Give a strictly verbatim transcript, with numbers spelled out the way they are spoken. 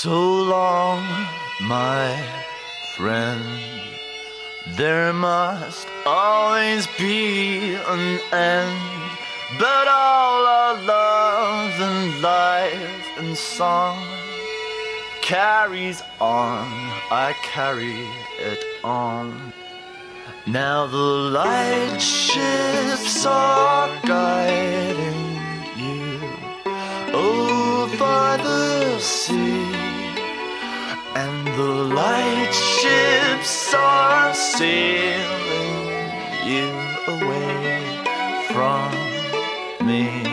So long, my friend. There must always be an end, but all our love and life and song carries on, I carry it on. Now the light ships are guiding you over the sea, and the light ships are sailing you away from me.